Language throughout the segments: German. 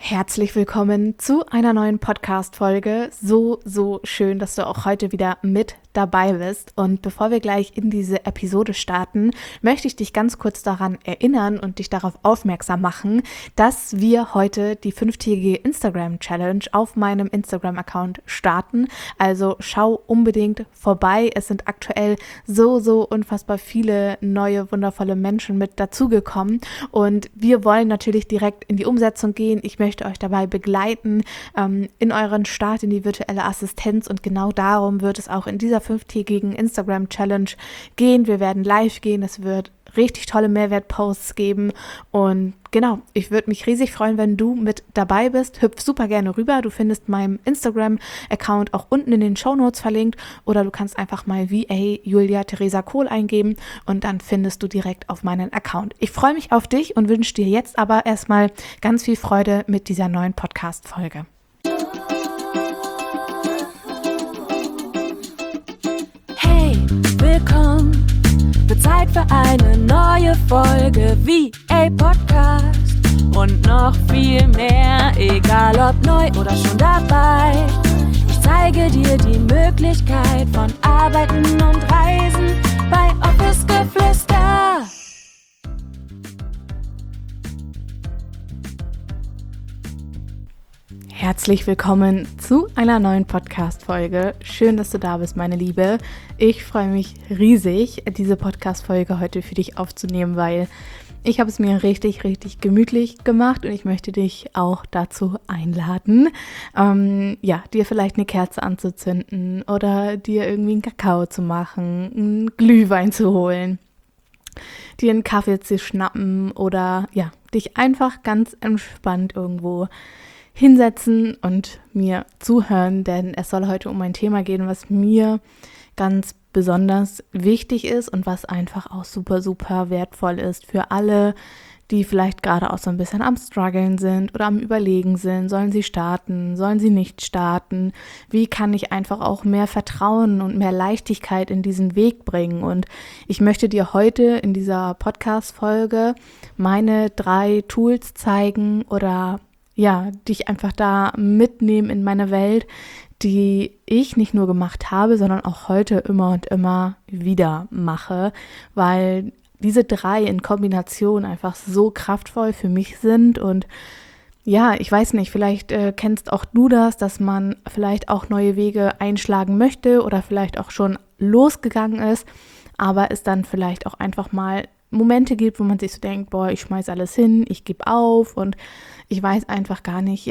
Herzlich willkommen zu einer neuen Podcast-Folge. So schön, dass du auch heute wieder mit dabei bist. Und bevor wir gleich in diese Episode starten, möchte ich dich ganz kurz daran erinnern und dich darauf aufmerksam machen, dass wir heute die 5-tägige Instagram-Challenge auf meinem Instagram-Account starten. Also schau unbedingt vorbei. Es sind aktuell so unfassbar viele neue, wundervolle Menschen mit dazugekommen. Und wir wollen natürlich direkt in die Umsetzung gehen. Ich möchte euch dabei begleiten in euren Start in die virtuelle Assistenz. Und genau darum wird es auch in dieser 5-tägigen Instagram-Challenge gehen. Wir werden live gehen, es wird richtig tolle Mehrwertposts geben und genau, ich würde mich riesig freuen, wenn du mit dabei bist. Hüpf super gerne rüber. Du findest meinen Instagram-Account auch unten in den Shownotes verlinkt oder du kannst einfach mal VA Julia Theresa Kohl eingeben und dann findest du direkt auf meinen Account. Ich freue mich auf dich und wünsche dir jetzt aber erstmal ganz viel Freude mit dieser neuen Podcast-Folge. Willkommen, wird Zeit für eine neue Folge VA Podcast und noch viel mehr, egal ob neu oder schon dabei. Ich zeige dir die Möglichkeit von Arbeiten und Reisen bei Office Geflüster. Herzlich willkommen zu einer neuen Podcast-Folge. Schön, dass du da bist, meine Liebe. Ich freue mich riesig, diese Podcast-Folge heute für dich aufzunehmen, weil ich habe es mir richtig gemütlich gemacht und ich möchte dich auch dazu einladen, dir vielleicht eine Kerze anzuzünden oder dir irgendwie einen Kakao zu machen, einen Glühwein zu holen, dir einen Kaffee zu schnappen oder dich einfach ganz entspannt irgendwo hinsetzen und mir zuhören, denn es soll heute um ein Thema gehen, was mir ganz besonders wichtig ist und was einfach auch super wertvoll ist für alle, die vielleicht gerade auch so ein bisschen am Struggeln sind oder am Überlegen sind. Sollen sie starten? Sollen sie nicht starten? Wie kann ich einfach auch mehr Vertrauen und mehr Leichtigkeit in diesen Weg bringen? Und ich möchte dir heute in dieser Podcast-Folge meine 3 Tools zeigen oder dich einfach da mitnehmen in meine Welt, die ich nicht nur gemacht habe, sondern auch heute immer und immer wieder mache, weil diese 3 in Kombination einfach so kraftvoll für mich sind und ich weiß nicht, vielleicht kennst auch du das, dass man vielleicht auch neue Wege einschlagen möchte oder vielleicht auch schon losgegangen ist, aber es dann vielleicht auch einfach mal Momente gibt, wo man sich so denkt, ich schmeiß alles hin, ich gebe auf und ich weiß einfach gar nicht,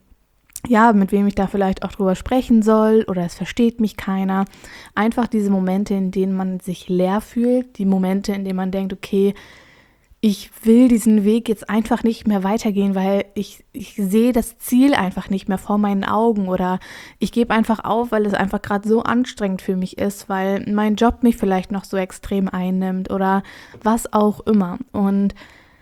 mit wem ich da vielleicht auch drüber sprechen soll oder es versteht mich keiner. Einfach diese Momente, in denen man sich leer fühlt, die Momente, in denen man denkt, okay, ich will diesen Weg jetzt einfach nicht mehr weitergehen, weil ich sehe das Ziel einfach nicht mehr vor meinen Augen oder ich gebe einfach auf, weil es einfach gerade so anstrengend für mich ist, weil mein Job mich vielleicht noch so extrem einnimmt oder was auch immer. Und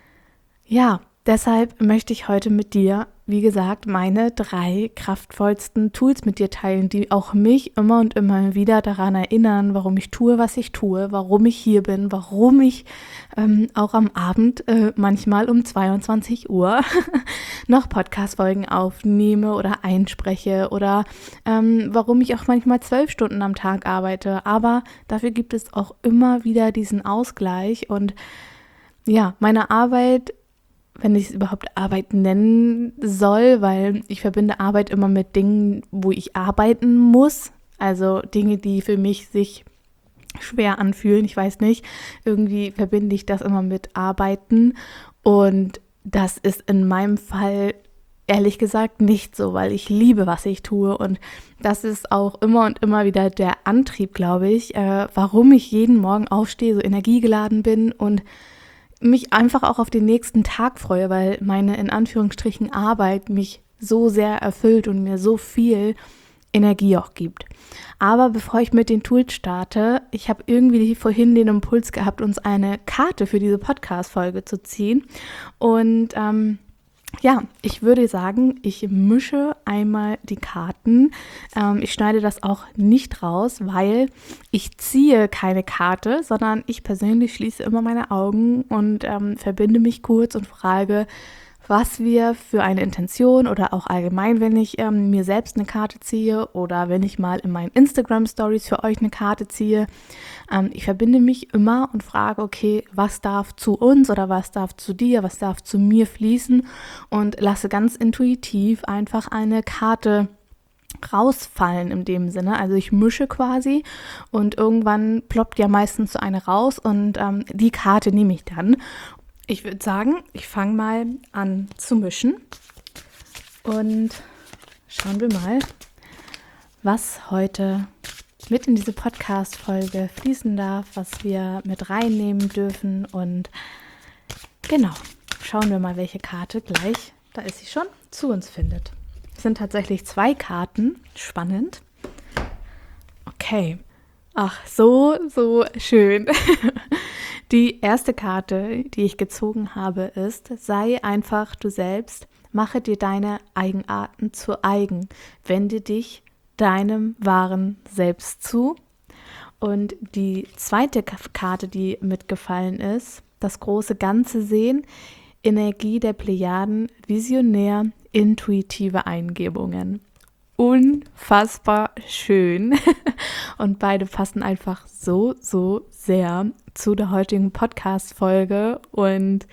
deshalb möchte ich heute mit dir, wie gesagt, meine 3 kraftvollsten Tools mit dir teilen, die auch mich immer und immer wieder daran erinnern, warum ich tue, was ich tue, warum ich hier bin, warum ich auch am Abend manchmal um 22 Uhr noch Podcast-Folgen aufnehme oder einspreche oder warum ich auch manchmal 12 Stunden am Tag arbeite. Aber dafür gibt es auch immer wieder diesen Ausgleich und meine Arbeit, wenn ich es überhaupt Arbeit nennen soll, weil ich verbinde Arbeit immer mit Dingen, wo ich arbeiten muss, also Dinge, die für mich sich schwer anfühlen, ich weiß nicht, irgendwie verbinde ich das immer mit Arbeiten und das ist in meinem Fall ehrlich gesagt nicht so, weil ich liebe, was ich tue und das ist auch immer und immer wieder der Antrieb, glaube ich, warum ich jeden Morgen aufstehe, so energiegeladen bin und mich einfach auch auf den nächsten Tag freue, weil meine in Anführungsstrichen Arbeit mich so sehr erfüllt und mir so viel Energie auch gibt. Aber bevor ich mit den Tools starte, ich habe irgendwie vorhin den Impuls gehabt, uns eine Karte für diese Podcast-Folge zu ziehen und ich würde sagen, ich mische einmal die Karten. Ich schneide das auch nicht raus, weil ich ziehe keine Karte, sondern ich persönlich schließe immer meine Augen und verbinde mich kurz und frage, was wir für eine Intention oder auch allgemein, wenn ich mir selbst eine Karte ziehe oder wenn ich mal in meinen Instagram-Stories für euch eine Karte ziehe. Ich verbinde mich immer und frage, okay, was darf zu uns oder was darf zu dir, was darf zu mir fließen und lasse ganz intuitiv einfach eine Karte rausfallen in dem Sinne. Also ich mische quasi und irgendwann ploppt ja meistens so eine raus und die Karte nehme ich dann. Ich würde sagen, ich fange mal an zu mischen und schauen wir mal, was heute mit in diese Podcast-Folge fließen darf, was wir mit reinnehmen dürfen und genau, schauen wir mal, welche Karte gleich, da ist sie schon, zu uns findet. Es sind tatsächlich 2 Karten, spannend. Okay, ach, so schön. Die erste Karte, die ich gezogen habe, ist: Sei einfach du selbst, mache dir deine Eigenarten zu eigen, wende dich deinem wahren Selbst zu. Und die zweite Karte, die mitgefallen ist: Das große Ganze sehen, Energie der Plejaden, visionär, intuitive Eingebungen. Unfassbar schön und beide passen einfach so sehr zu der heutigen Podcast-Folge und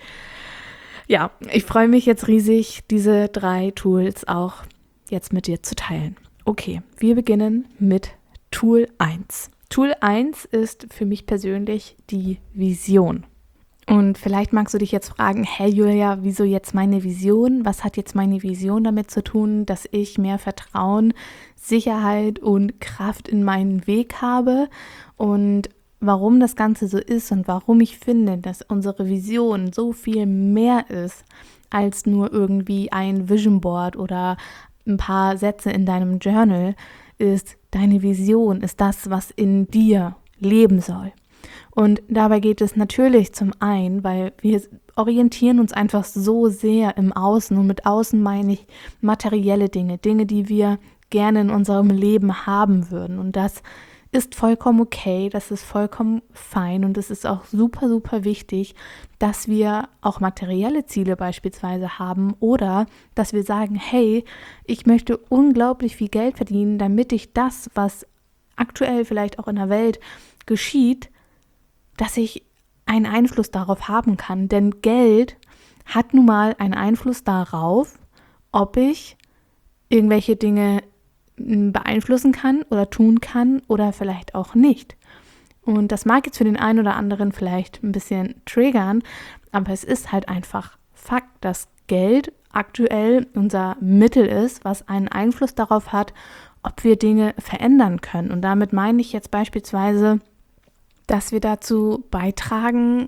ja, ich freue mich jetzt riesig, diese 3 Tools auch jetzt mit dir zu teilen. Okay, wir beginnen mit Tool 1. Tool 1 ist für mich persönlich die Vision. Und vielleicht magst du dich jetzt fragen, hey Julia, wieso jetzt meine Vision? Was hat jetzt meine Vision damit zu tun, dass ich mehr Vertrauen, Sicherheit und Kraft in meinen Weg habe? Und warum das Ganze so ist und warum ich finde, dass unsere Vision so viel mehr ist als nur irgendwie ein Vision Board oder ein paar Sätze in deinem Journal, ist deine Vision, ist das, was in dir leben soll. Und dabei geht es natürlich zum einen, weil wir orientieren uns einfach so sehr im Außen und mit Außen meine ich materielle Dinge, die wir gerne in unserem Leben haben würden und das ist vollkommen okay, das ist vollkommen fein und es ist auch super wichtig, dass wir auch materielle Ziele beispielsweise haben oder dass wir sagen, hey, ich möchte unglaublich viel Geld verdienen, damit ich das, was aktuell vielleicht auch in der Welt geschieht, dass ich einen Einfluss darauf haben kann. Denn Geld hat nun mal einen Einfluss darauf, ob ich irgendwelche Dinge beeinflussen kann oder tun kann oder vielleicht auch nicht. Und das mag jetzt für den einen oder anderen vielleicht ein bisschen triggern, aber es ist halt einfach Fakt, dass Geld aktuell unser Mittel ist, was einen Einfluss darauf hat, ob wir Dinge verändern können. Und damit meine ich jetzt beispielsweise, dass wir dazu beitragen,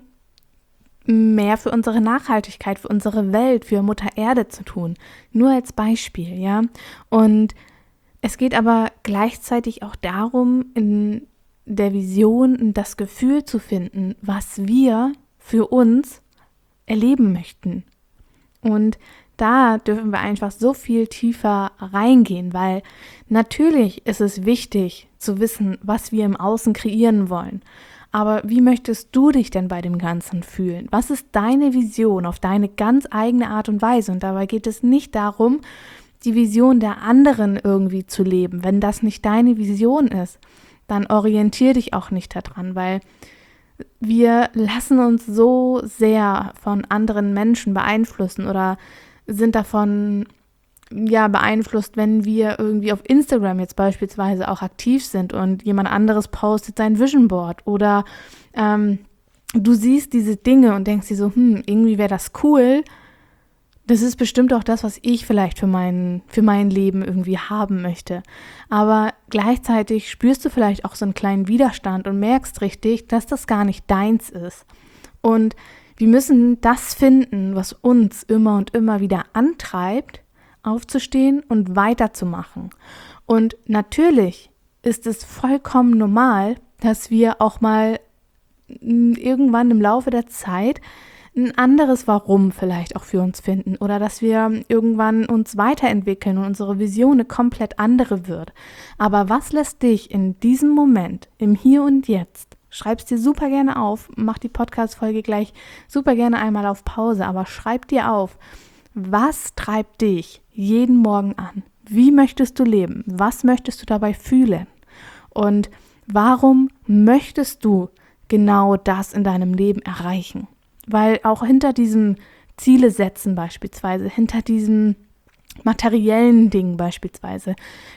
mehr für unsere Nachhaltigkeit, für unsere Welt, für Mutter Erde zu tun. Nur als Beispiel, ja. Und es geht aber gleichzeitig auch darum, in der Vision das Gefühl zu finden, was wir für uns erleben möchten. Und da dürfen wir einfach so viel tiefer reingehen, weil natürlich ist es wichtig zu wissen, was wir im Außen kreieren wollen. Aber wie möchtest du dich denn bei dem Ganzen fühlen? Was ist deine Vision auf deine ganz eigene Art und Weise? Und dabei geht es nicht darum, die Vision der anderen irgendwie zu leben. Wenn das nicht deine Vision ist, dann orientier dich auch nicht daran, weil wir lassen uns so sehr von anderen Menschen beeinflussen oder sind davon beeinflusst, wenn wir irgendwie auf Instagram jetzt beispielsweise auch aktiv sind und jemand anderes postet sein Vision Board oder du siehst diese Dinge und denkst dir so, irgendwie wäre das cool. Das ist bestimmt auch das, was ich vielleicht für mein Leben irgendwie haben möchte. Aber gleichzeitig spürst du vielleicht auch so einen kleinen Widerstand und merkst richtig, dass das gar nicht deins ist. Und wir müssen das finden, was uns immer und immer wieder antreibt, aufzustehen und weiterzumachen. Und natürlich ist es vollkommen normal, dass wir auch mal irgendwann im Laufe der Zeit ein anderes Warum vielleicht auch für uns finden oder dass wir irgendwann uns weiterentwickeln und unsere Vision eine komplett andere wird. Aber was lässt dich in diesem Moment, im Hier und Jetzt, schreib's dir super gerne auf, mach die Podcast-Folge gleich super gerne einmal auf Pause, aber schreib dir auf, Was treibt dich jeden Morgen an? Wie möchtest du leben? Was möchtest du dabei fühlen? Und warum möchtest du genau das in deinem Leben erreichen? Weil auch hinter diesem Ziele setzen beispielsweise, hinter diesem materiellen Dingen beispielsweise,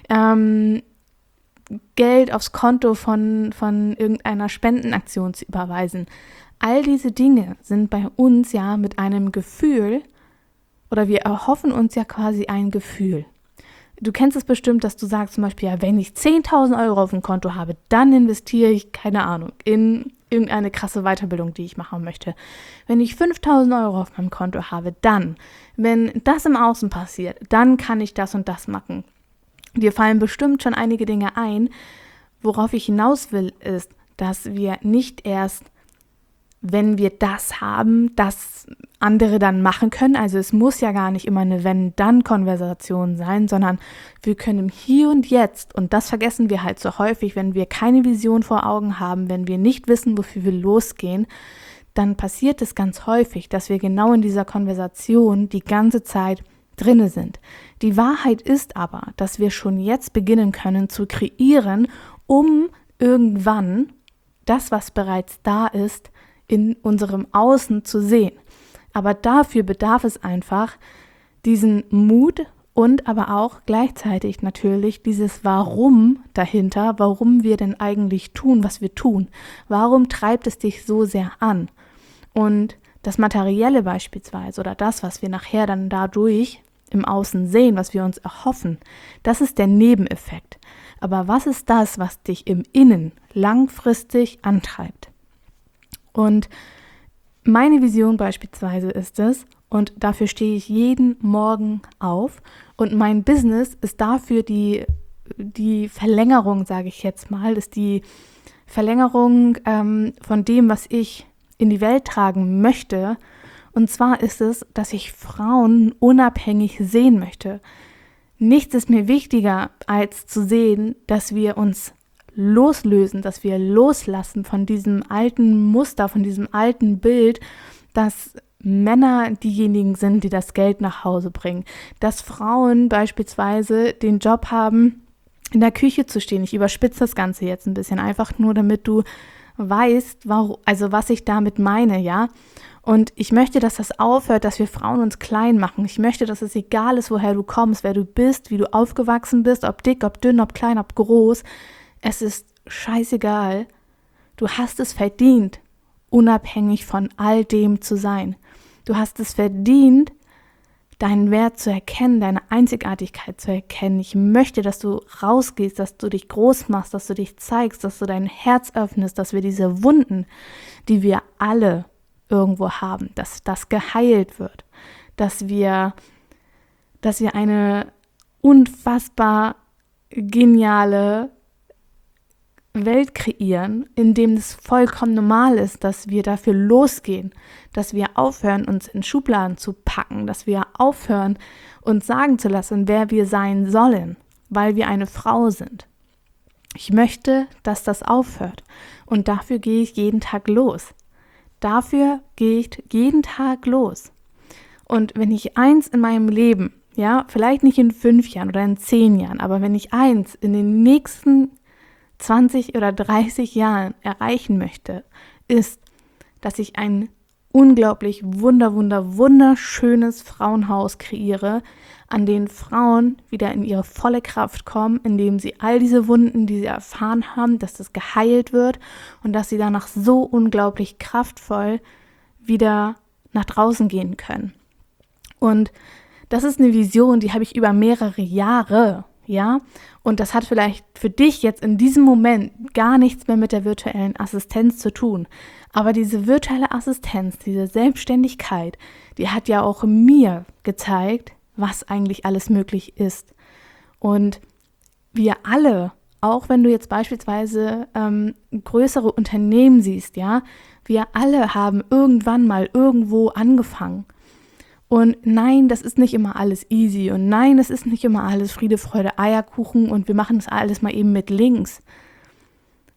Geld aufs Konto von irgendeiner Spendenaktion zu überweisen. All diese Dinge sind bei uns ja mit einem Gefühl, oder wir erhoffen uns ja quasi ein Gefühl. Du kennst es bestimmt, dass du sagst zum Beispiel, ja, wenn ich 10.000 Euro auf dem Konto habe, dann investiere ich, keine Ahnung, in irgendeine krasse Weiterbildung, die ich machen möchte. Wenn ich 5.000 Euro auf meinem Konto habe, dann, wenn das im Außen passiert, dann kann ich das und das machen. Dir fallen bestimmt schon einige Dinge ein. Worauf ich hinaus will, ist, dass wir nicht erst, wenn wir das haben, das andere dann machen können. Also es muss ja gar nicht immer eine Wenn-Dann-Konversation sein, sondern wir können im Hier und Jetzt, und das vergessen wir halt so häufig, wenn wir keine Vision vor Augen haben, wenn wir nicht wissen, wofür wir losgehen, dann passiert es ganz häufig, dass wir genau in dieser Konversation die ganze Zeit drinne sind. Die Wahrheit ist aber, dass wir schon jetzt beginnen können zu kreieren, um irgendwann das, was bereits da ist, in unserem Außen zu sehen. Aber dafür bedarf es einfach diesen Mut und aber auch gleichzeitig natürlich dieses Warum dahinter, warum wir denn eigentlich tun, was wir tun. Warum treibt es dich so sehr an? Und das Materielle beispielsweise oder das, was wir nachher dann dadurch im Außen sehen, was wir uns erhoffen, das ist der Nebeneffekt. Aber was ist das, was dich im Innen langfristig antreibt? Und meine Vision beispielsweise ist es, und dafür stehe ich jeden Morgen auf, und mein Business ist dafür die Verlängerung, sage ich jetzt mal, ist die Verlängerung von dem, was ich in die Welt tragen möchte. Und zwar ist es, dass ich Frauen unabhängig sehen möchte. Nichts ist mir wichtiger, als zu sehen, dass wir uns loslösen, dass wir loslassen von diesem alten Muster, von diesem alten Bild, dass Männer diejenigen sind, die das Geld nach Hause bringen. Dass Frauen beispielsweise den Job haben, in der Küche zu stehen. Ich überspitze das Ganze jetzt ein bisschen, einfach nur, damit du weißt, was ich damit meine, ja. Und ich möchte, dass das aufhört, dass wir Frauen uns klein machen. Ich möchte, dass es egal ist, woher du kommst, wer du bist, wie du aufgewachsen bist, ob dick, ob dünn, ob klein, ob groß. Es ist scheißegal. Du hast es verdient, unabhängig von all dem zu sein. Du hast es verdient, deinen Wert zu erkennen, deine Einzigartigkeit zu erkennen. Ich möchte, dass du rausgehst, dass du dich groß machst, dass du dich zeigst, dass du dein Herz öffnest, dass wir diese Wunden, die wir alle irgendwo haben, dass das geheilt wird, dass wir eine unfassbar geniale Welt kreieren, in dem es vollkommen normal ist, dass wir dafür losgehen, dass wir aufhören, uns in Schubladen zu packen, dass wir aufhören, uns sagen zu lassen, wer wir sein sollen, weil wir eine Frau sind. Ich möchte, dass das aufhört, und dafür gehe ich jeden Tag los. Dafür gehe ich jeden Tag los. Und wenn ich eins in meinem Leben, ja, vielleicht nicht in 5 Jahren oder in 10 Jahren, aber wenn ich eins in den nächsten 20 oder 30 Jahren erreichen möchte, ist, dass ich ein unglaublich wunderschönes Frauenhaus kreiere, an dem Frauen wieder in ihre volle Kraft kommen, indem sie all diese Wunden, die sie erfahren haben, dass das geheilt wird und dass sie danach so unglaublich kraftvoll wieder nach draußen gehen können. Und das ist eine Vision, die habe ich über mehrere Jahre, ja, und das hat vielleicht für dich jetzt in diesem Moment gar nichts mehr mit der virtuellen Assistenz zu tun. Aber diese virtuelle Assistenz, diese Selbstständigkeit, die hat ja auch mir gezeigt, was eigentlich alles möglich ist. Und wir alle, auch wenn du jetzt beispielsweise größere Unternehmen siehst, ja, wir alle haben irgendwann mal irgendwo angefangen. Und nein, das ist nicht immer alles easy, und nein, das ist nicht immer alles Friede, Freude, Eierkuchen, und wir machen das alles mal eben mit links.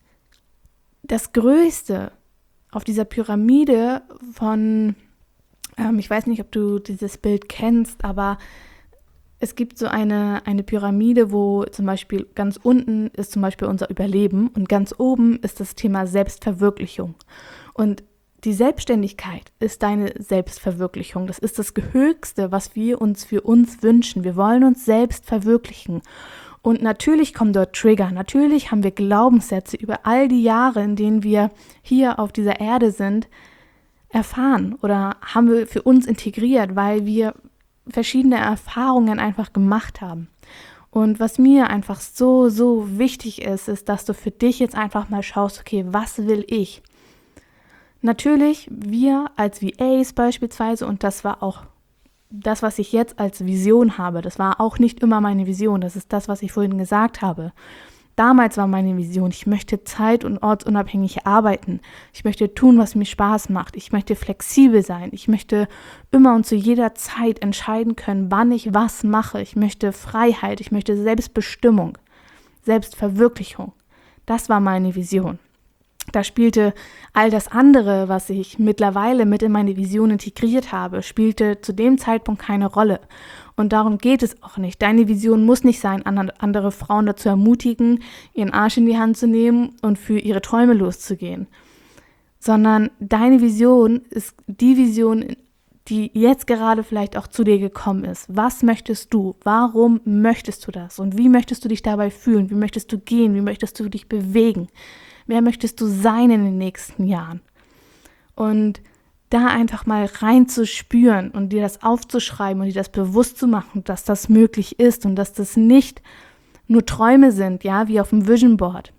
Das Größte auf dieser Pyramide von Ich weiß nicht, ob du dieses Bild kennst, aber es gibt so eine Pyramide, wo zum Beispiel ganz unten ist zum Beispiel unser Überleben und ganz oben ist das Thema Selbstverwirklichung. Und die Selbstständigkeit ist deine Selbstverwirklichung. Das ist das Höchste, was wir uns für uns wünschen. Wir wollen uns selbst verwirklichen. Und natürlich kommen dort Trigger. Natürlich haben wir Glaubenssätze über all die Jahre, in denen wir hier auf dieser Erde sind, erfahren oder haben wir für uns integriert, weil wir verschiedene Erfahrungen einfach gemacht haben. Und was mir einfach so wichtig ist, dass du für dich jetzt einfach mal schaust, okay, was will ich? Natürlich, wir als VAs beispielsweise, und das war auch das, was ich jetzt als Vision habe, das war auch nicht immer meine Vision, das ist das, was ich vorhin gesagt habe. Damals war meine Vision, ich möchte zeit- und ortsunabhängig arbeiten. Ich möchte tun, was mir Spaß macht. Ich möchte flexibel sein. Ich möchte immer und zu jeder Zeit entscheiden können, wann ich was mache. Ich möchte Freiheit. Ich möchte Selbstbestimmung, Selbstverwirklichung. Das war meine Vision. Da spielte all das andere, was ich mittlerweile mit in meine Vision integriert habe, spielte zu dem Zeitpunkt keine Rolle. Und darum geht es auch nicht. Deine Vision muss nicht sein, andere Frauen dazu ermutigen, ihren Arsch in die Hand zu nehmen und für ihre Träume loszugehen. Sondern deine Vision ist die Vision, die jetzt gerade vielleicht auch zu dir gekommen ist. Was möchtest du? Warum möchtest du das? Und wie möchtest du dich dabei fühlen? Wie möchtest du gehen? Wie möchtest du dich bewegen? Wer möchtest du sein in den nächsten Jahren? Und da einfach mal reinzuspüren und dir das aufzuschreiben und dir das bewusst zu machen, dass das möglich ist und dass das nicht nur Träume sind, ja, wie auf dem Vision Board.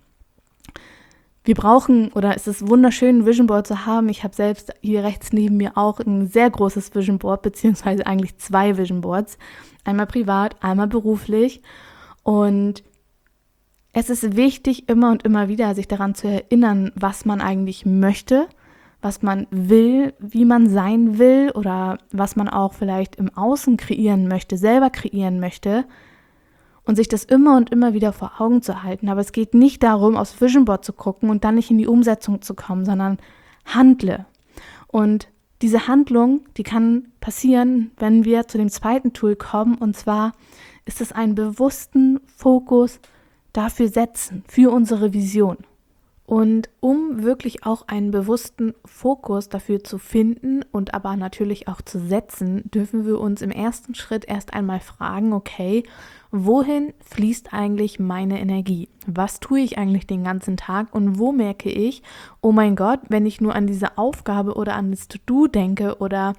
Wir brauchen, oder es ist wunderschön, ein Vision Board zu haben. Ich habe selbst hier rechts neben mir auch ein sehr großes Vision Board, beziehungsweise eigentlich 2 Vision Boards. Einmal privat, einmal beruflich. Und es ist wichtig, immer und immer wieder sich daran zu erinnern, was man eigentlich möchte, was man will, wie man sein will oder was man auch vielleicht im Außen kreieren möchte, selber kreieren möchte und sich das immer und immer wieder vor Augen zu halten. Aber es geht nicht darum, aufs Vision Board zu gucken und dann nicht in die Umsetzung zu kommen, sondern handle. Und diese Handlung, die kann passieren, wenn wir zu dem zweiten Tool kommen, und zwar ist es einen bewussten Fokus dafür setzen, für unsere Vision. Und um wirklich auch einen bewussten Fokus dafür zu finden und aber natürlich auch zu setzen, dürfen wir uns im ersten Schritt erst einmal fragen, okay, wohin fließt eigentlich meine Energie? Was tue ich eigentlich den ganzen Tag und wo merke ich, oh mein Gott, wenn ich nur an diese Aufgabe oder an das To-Do denke oder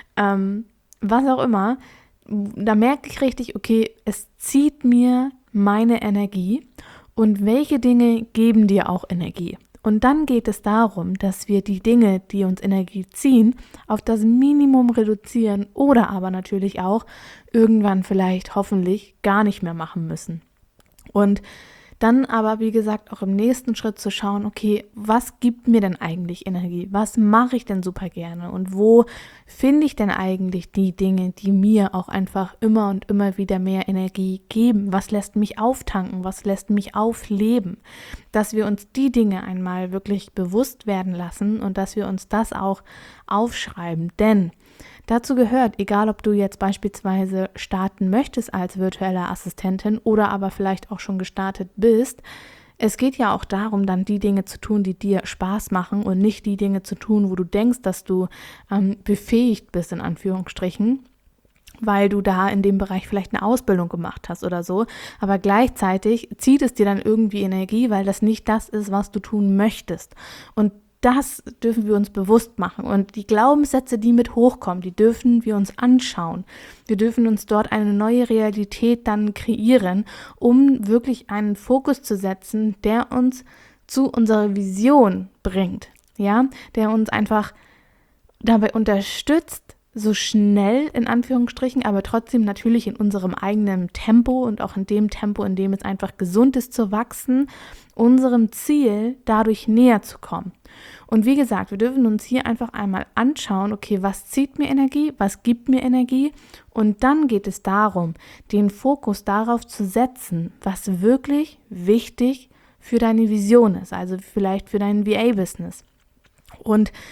was auch immer, da merke ich richtig, okay, es zieht mir meine Energie. Und welche Dinge geben dir auch Energie? Und dann geht es darum, dass wir die Dinge, die uns Energie ziehen, auf das Minimum reduzieren oder aber natürlich auch irgendwann vielleicht hoffentlich gar nicht mehr machen müssen. Und dann aber, wie gesagt, auch im nächsten Schritt zu schauen, okay, was gibt mir denn eigentlich Energie? Was mache ich denn super gerne? Und wo finde ich denn eigentlich die Dinge, die mir auch einfach immer und immer wieder mehr Energie geben? Was lässt mich auftanken? Was lässt mich aufleben? Dass wir uns die Dinge einmal wirklich bewusst werden lassen und dass wir uns das auch aufschreiben. Denn dazu gehört, egal ob du jetzt beispielsweise starten möchtest als virtuelle Assistentin oder aber vielleicht auch schon gestartet bist, es geht ja auch darum, dann die Dinge zu tun, die dir Spaß machen und nicht die Dinge zu tun, wo du denkst, dass du befähigt bist, in Anführungsstrichen, weil du da in dem Bereich vielleicht eine Ausbildung gemacht hast oder so, aber gleichzeitig zieht es dir dann irgendwie Energie, weil das nicht das ist, was du tun möchtest. Und das dürfen wir uns bewusst machen. Und die Glaubenssätze, die mit hochkommen, die dürfen wir uns anschauen. Wir dürfen uns dort eine neue Realität dann kreieren, um wirklich einen Fokus zu setzen, der uns zu unserer Vision bringt. Ja, der uns einfach dabei unterstützt, so schnell in Anführungsstrichen, aber trotzdem natürlich in unserem eigenen Tempo und auch in dem Tempo, in dem es einfach gesund ist zu wachsen, unserem Ziel dadurch näher zu kommen. Und wie gesagt, wir dürfen uns hier einfach einmal anschauen, okay, was zieht mir Energie, was gibt mir Energie? Und dann geht es darum, den Fokus darauf zu setzen, was wirklich wichtig für deine Vision ist, also vielleicht für dein VA-Business. Und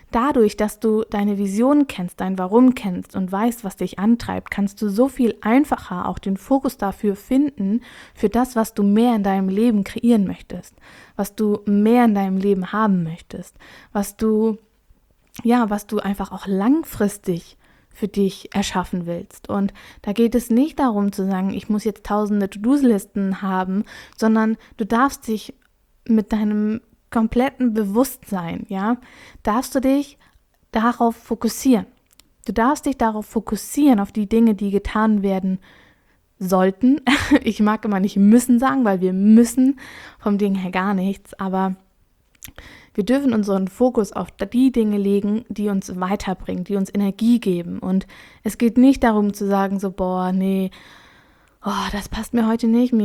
dadurch, dass du deine Vision kennst, dein Warum kennst und weißt, was dich antreibt, kannst du so viel einfacher auch den Fokus dafür finden, für das, was du mehr in deinem Leben kreieren möchtest, was du mehr in deinem Leben haben möchtest, was du einfach auch langfristig für dich erschaffen willst. Und da geht es nicht darum zu sagen, ich muss jetzt tausende To-Do-Listen haben, sondern du darfst dich mit deinem kompletten Bewusstsein, darfst du dich darauf fokussieren. Du darfst dich darauf fokussieren, auf die Dinge, die getan werden sollten. Ich mag immer nicht müssen sagen, weil wir müssen vom Ding her gar nichts, aber wir dürfen unseren Fokus auf die Dinge legen, die uns weiterbringen, die uns Energie geben. Und es geht nicht darum zu sagen, so, das passt mir heute nicht,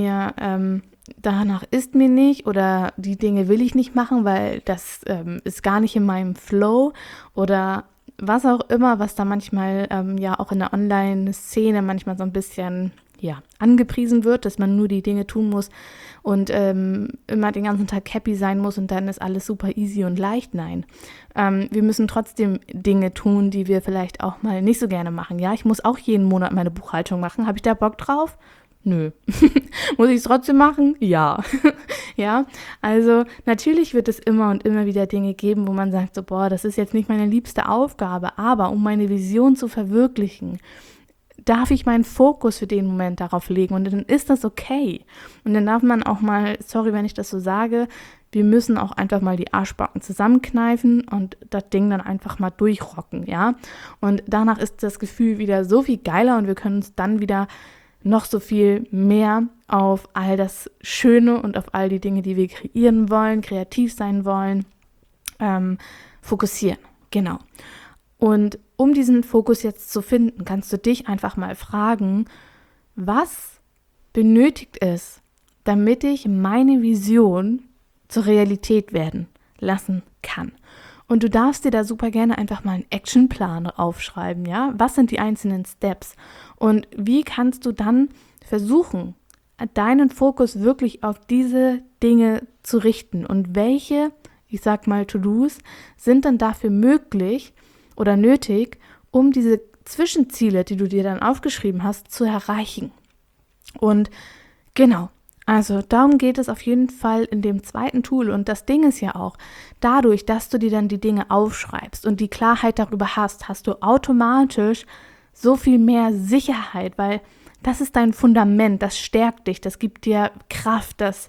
danach ist mir nicht oder die Dinge will ich nicht machen, weil das ist gar nicht in meinem Flow oder was auch immer, was da manchmal auch in der Online-Szene manchmal so ein bisschen angepriesen wird, dass man nur die Dinge tun muss und immer den ganzen Tag happy sein muss und dann ist alles super easy und leicht. Nein, wir müssen trotzdem Dinge tun, die wir vielleicht auch mal nicht so gerne machen. Ja, ich muss auch jeden Monat meine Buchhaltung machen. Habe ich da Bock drauf? Nö. Muss ich es trotzdem machen? Ja. Ja, also natürlich wird es immer und immer wieder Dinge geben, wo man sagt, so, das ist jetzt nicht meine liebste Aufgabe, aber um meine Vision zu verwirklichen, darf ich meinen Fokus für den Moment darauf legen und dann ist das okay. Und dann darf man auch mal, sorry, wenn ich das so sage, wir müssen auch einfach mal die Arschbacken zusammenkneifen und das Ding dann einfach mal durchrocken, ja. Und danach ist das Gefühl wieder so viel geiler und wir können uns dann wieder noch so viel mehr auf all das Schöne und auf all die Dinge, die wir kreieren wollen, kreativ sein wollen, fokussieren. Genau. Und um diesen Fokus jetzt zu finden, kannst du dich einfach mal fragen, was benötigt es, damit ich meine Vision zur Realität werden lassen kann? Und du darfst dir da super gerne einfach mal einen Actionplan aufschreiben, ja? Was sind die einzelnen Steps? Und wie kannst du dann versuchen, deinen Fokus wirklich auf diese Dinge zu richten? Und welche, ich sag mal To-Dos, sind dann dafür möglich oder nötig, um diese Zwischenziele, die du dir dann aufgeschrieben hast, zu erreichen? Und genau. Also darum geht es auf jeden Fall in dem zweiten Tool und das Ding ist ja auch, dadurch, dass du dir dann die Dinge aufschreibst und die Klarheit darüber hast, hast du automatisch so viel mehr Sicherheit, weil das ist dein Fundament, das stärkt dich, das gibt dir Kraft, das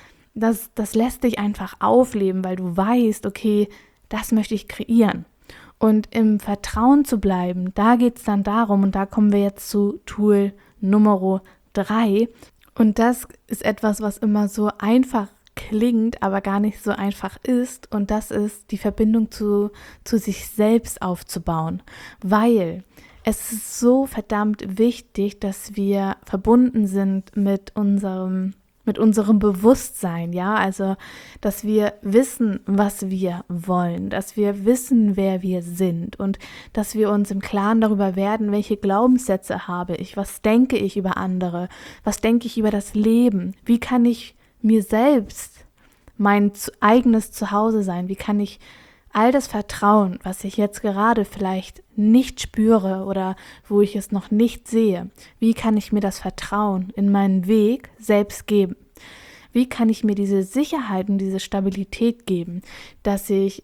lässt dich einfach aufleben, weil du weißt, okay, das möchte ich kreieren. Und im Vertrauen zu bleiben, da geht es dann darum und da kommen wir jetzt zu Tool Nummer 3. Und das ist etwas, was immer so einfach klingt, aber gar nicht so einfach ist. Und das ist die Verbindung zu sich selbst aufzubauen. Weil es ist so verdammt wichtig, dass wir verbunden sind mit unserem Bewusstsein, ja, also, dass wir wissen, was wir wollen, dass wir wissen, wer wir sind und dass wir uns im Klaren darüber werden, welche Glaubenssätze habe ich, was denke ich über andere, was denke ich über das Leben, wie kann ich mir selbst mein eigenes Zuhause sein, wie kann ich all das Vertrauen, was ich jetzt gerade vielleicht nicht spüre oder wo ich es noch nicht sehe, wie kann ich mir das Vertrauen in meinen Weg selbst geben? Wie kann ich mir diese Sicherheit und diese Stabilität geben, dass ich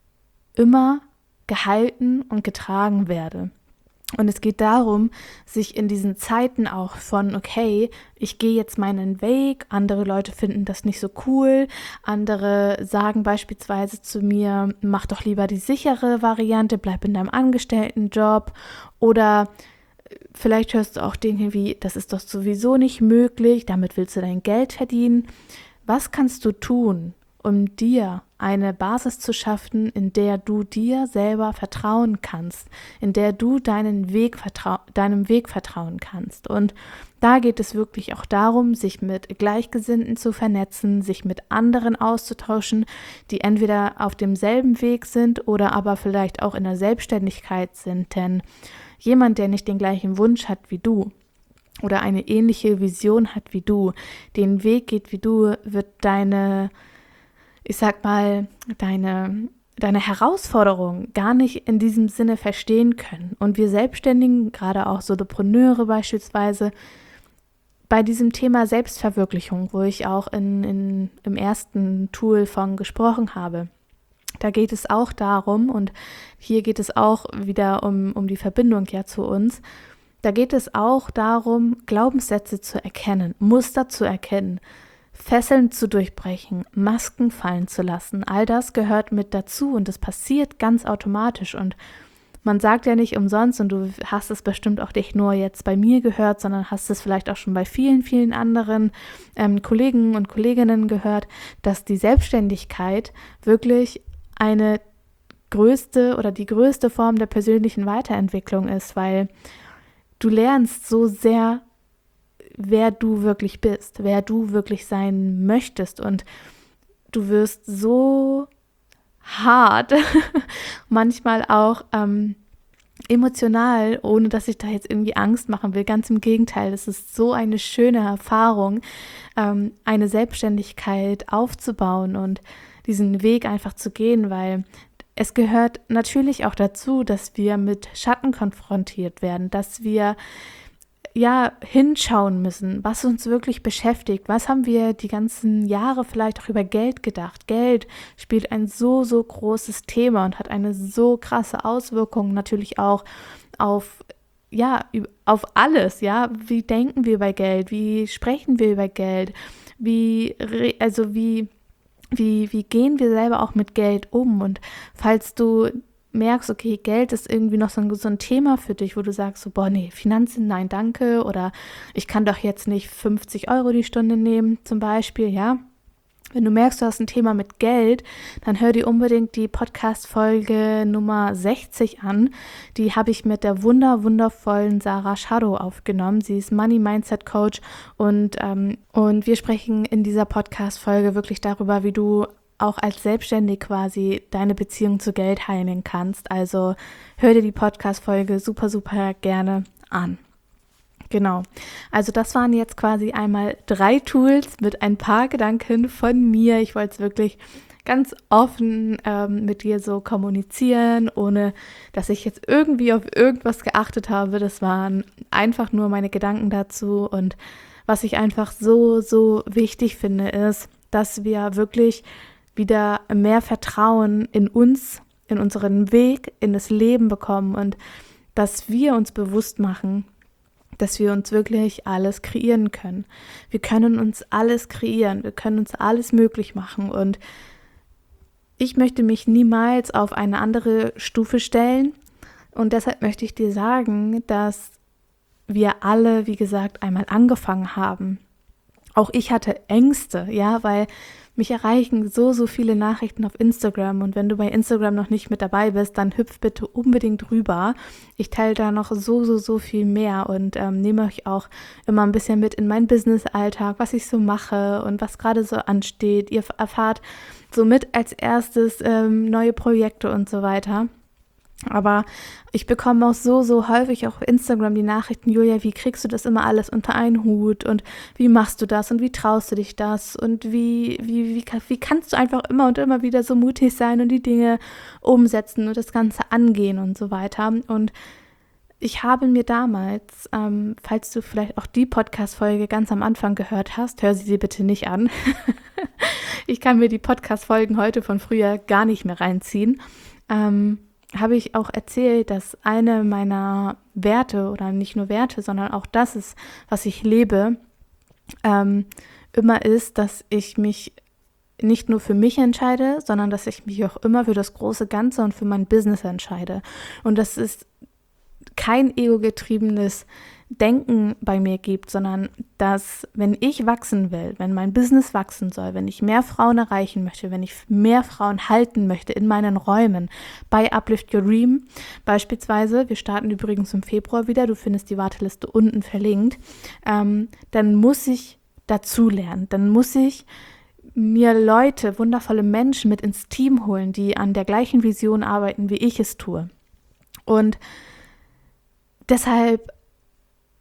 immer gehalten und getragen werde? Und es geht darum, sich in diesen Zeiten auch von, okay, ich gehe jetzt meinen Weg, andere Leute finden das nicht so cool, andere sagen beispielsweise zu mir, mach doch lieber die sichere Variante, bleib in deinem Angestelltenjob oder vielleicht hörst du auch Dinge wie, das ist doch sowieso nicht möglich, damit willst du dein Geld verdienen. Was kannst du tun, um dir eine Basis zu schaffen, in der du dir selber vertrauen kannst, in der du deinem Weg vertrauen kannst? Und da geht es wirklich auch darum, sich mit Gleichgesinnten zu vernetzen, sich mit anderen auszutauschen, die entweder auf demselben Weg sind oder aber vielleicht auch in der Selbstständigkeit sind. Denn jemand, der nicht den gleichen Wunsch hat wie du oder eine ähnliche Vision hat wie du, den Weg geht wie du, wird deine deine Herausforderungen gar nicht in diesem Sinne verstehen können. Und wir Selbstständigen, gerade auch Solopreneure beispielsweise, bei diesem Thema Selbstverwirklichung, wo ich auch im ersten Tool von gesprochen habe, da geht es auch darum, und hier geht es auch wieder um die Verbindung ja zu uns, da geht es auch darum, Glaubenssätze zu erkennen, Muster zu erkennen, Fesseln zu durchbrechen, Masken fallen zu lassen. All das gehört mit dazu und das passiert ganz automatisch. Und man sagt ja nicht umsonst, und du hast es bestimmt auch nicht nur jetzt bei mir gehört, sondern hast es vielleicht auch schon bei vielen, vielen anderen Kollegen und Kolleginnen gehört, dass die Selbstständigkeit wirklich eine größte oder die größte Form der persönlichen Weiterentwicklung ist, weil du lernst so sehr, wer du wirklich bist, wer du wirklich sein möchtest, und du wirst so hart, manchmal auch emotional, ohne dass ich da jetzt irgendwie Angst machen will. Ganz im Gegenteil, es ist so eine schöne Erfahrung, eine Selbstständigkeit aufzubauen und diesen Weg einfach zu gehen, weil es gehört natürlich auch dazu, dass wir mit Schatten konfrontiert werden, dass wir hinschauen müssen, was uns wirklich beschäftigt. Was haben wir die ganzen Jahre vielleicht auch über Geld gedacht? Geld spielt ein so, so großes Thema und hat eine so krasse Auswirkung natürlich auch auf alles, ja. Wie denken wir über Geld? Wie sprechen wir über Geld? Wie gehen wir selber auch mit Geld um? Und falls du merkst, okay, Geld ist irgendwie noch so ein Thema für dich, wo du sagst, so, boah, nee, Finanzen, nein, danke, oder ich kann doch jetzt nicht 50 € die Stunde nehmen, zum Beispiel, ja. Wenn du merkst, du hast ein Thema mit Geld, dann hör dir unbedingt die Podcast-Folge Nummer 60 an. Die habe ich mit der wundervollen Sarah Shadow aufgenommen. Sie ist Money Mindset Coach und wir sprechen in dieser Podcast-Folge wirklich darüber, wie du auch als Selbstständig quasi deine Beziehung zu Geld heilen kannst. Also hör dir die Podcast-Folge super, super gerne an. Genau, also das waren jetzt quasi einmal 3 Tools mit ein paar Gedanken von mir. Ich wollte es wirklich ganz offen mit dir so kommunizieren, ohne dass ich jetzt irgendwie auf irgendwas geachtet habe. Das waren einfach nur meine Gedanken dazu, und was ich einfach so, so wichtig finde, ist, dass wir wirklich wieder mehr Vertrauen in uns, in unseren Weg, in das Leben bekommen, und dass wir uns bewusst machen, dass wir uns wirklich alles kreieren können. Wir können uns alles kreieren, wir können uns alles möglich machen, und ich möchte mich niemals auf eine andere Stufe stellen, und deshalb möchte ich dir sagen, dass wir alle, wie gesagt, einmal angefangen haben. Auch ich hatte Ängste, ja, weil mich erreichen so, so viele Nachrichten auf Instagram, und wenn du bei Instagram noch nicht mit dabei bist, dann hüpf bitte unbedingt rüber. Ich teile da noch so, so, so viel mehr und nehme euch auch immer ein bisschen mit in meinen Business-Alltag, was ich so mache und was gerade so ansteht. Ihr erfahrt somit als erstes neue Projekte und so weiter. Aber ich bekomme auch so häufig auf Instagram die Nachrichten, Julia, wie kriegst du das immer alles unter einen Hut, und wie machst du das und wie traust du dich das, und wie kannst du einfach immer und immer wieder so mutig sein und die Dinge umsetzen und das Ganze angehen und so weiter. Und ich habe mir damals, falls du vielleicht auch die Podcast-Folge ganz am Anfang gehört hast, hör sie dir bitte nicht an. Ich kann mir die Podcast-Folgen heute von früher gar nicht mehr reinziehen. Habe ich auch erzählt, dass eine meiner Werte, oder nicht nur Werte, sondern auch das ist, was ich lebe, immer ist, dass ich mich nicht nur für mich entscheide, sondern dass ich mich auch immer für das große Ganze und für mein Business entscheide. Und das ist kein ego-getriebenes Denken bei mir gibt, sondern dass, wenn ich wachsen will, wenn mein Business wachsen soll, wenn ich mehr Frauen erreichen möchte, wenn ich mehr Frauen halten möchte in meinen Räumen, bei Uplift Your Dream beispielsweise, wir starten übrigens im Februar wieder, du findest die Warteliste unten verlinkt, dann muss ich dazulernen, dann muss ich mir Leute, wundervolle Menschen mit ins Team holen, die an der gleichen Vision arbeiten, wie ich es tue. Und deshalb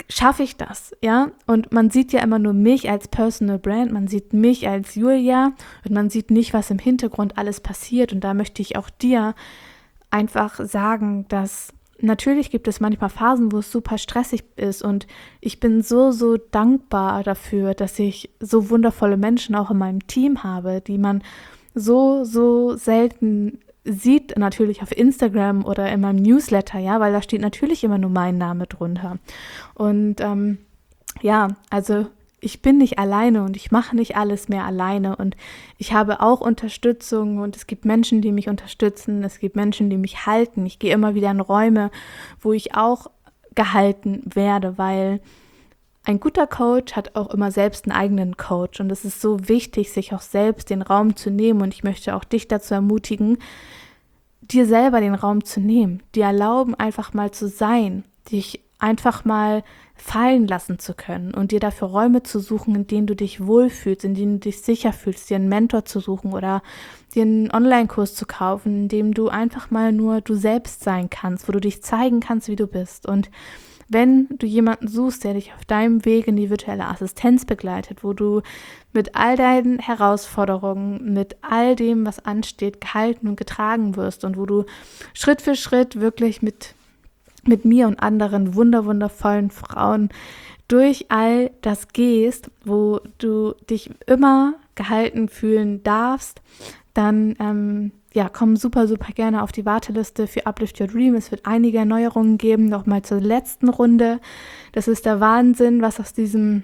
schaffe ich das, ja? Und man sieht ja immer nur mich als Personal Brand, man sieht mich als Julia und man sieht nicht, was im Hintergrund alles passiert. Und da möchte ich auch dir einfach sagen, dass natürlich gibt es manchmal Phasen, wo es super stressig ist, und ich bin so, so dankbar dafür, dass ich so wundervolle Menschen auch in meinem Team habe, die man so, so selten sieht, natürlich auf Instagram oder in meinem Newsletter, ja, weil da steht natürlich immer nur mein Name drunter. Und also ich bin nicht alleine und ich mache nicht alles mehr alleine, und ich habe auch Unterstützung, und es gibt Menschen, die mich unterstützen, es gibt Menschen, die mich halten. Ich gehe immer wieder in Räume, wo ich auch gehalten werde, weil ein guter Coach hat auch immer selbst einen eigenen Coach, und es ist so wichtig, sich auch selbst den Raum zu nehmen, und ich möchte auch dich dazu ermutigen, dir selber den Raum zu nehmen, dir erlauben, einfach mal zu sein, dich einfach mal fallen lassen zu können und dir dafür Räume zu suchen, in denen du dich wohlfühlst, in denen du dich sicher fühlst, dir einen Mentor zu suchen oder dir einen Online-Kurs zu kaufen, in dem du einfach mal nur du selbst sein kannst, wo du dich zeigen kannst, wie du bist. Und wenn du jemanden suchst, der dich auf deinem Weg in die virtuelle Assistenz begleitet, wo du mit all deinen Herausforderungen, mit all dem, was ansteht, gehalten und getragen wirst, und wo du Schritt für Schritt wirklich mit mir und anderen wundervollen Frauen durch all das gehst, wo du dich immer gehalten fühlen darfst, dann komm super gerne auf die Warteliste für Uplift Your Dream. Es wird einige Erneuerungen geben, nochmal zur letzten Runde. Das ist der Wahnsinn, was aus diesem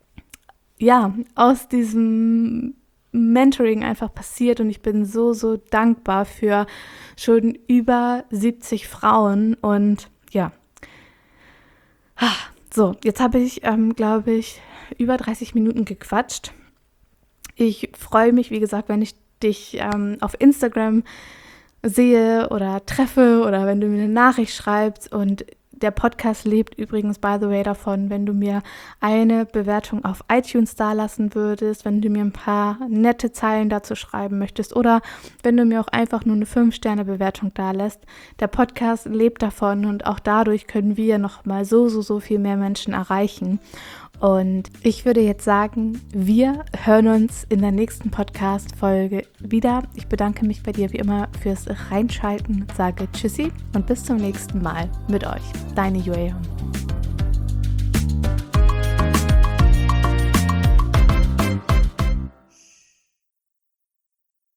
Mentoring einfach passiert, und ich bin so, so dankbar für schon über 70 Frauen. Und ja, so, jetzt habe ich, glaube ich, über 30 Minuten gequatscht. Ich freue mich, wie gesagt, wenn ich dich auf Instagram sehe oder treffe, oder wenn du mir eine Nachricht schreibst. Und der Podcast lebt übrigens, by the way, davon, wenn du mir eine Bewertung auf iTunes dalassen würdest, wenn du mir ein paar nette Zeilen dazu schreiben möchtest, oder wenn du mir auch einfach nur eine 5-Sterne-Bewertung dalässt. Der Podcast lebt davon, und auch dadurch können wir noch mal so viel mehr Menschen erreichen. Und ich würde jetzt sagen, wir hören uns in der nächsten Podcast-Folge wieder. Ich bedanke mich bei dir wie immer fürs Reinschalten, sage Tschüssi und bis zum nächsten Mal mit euch. Deine Julia.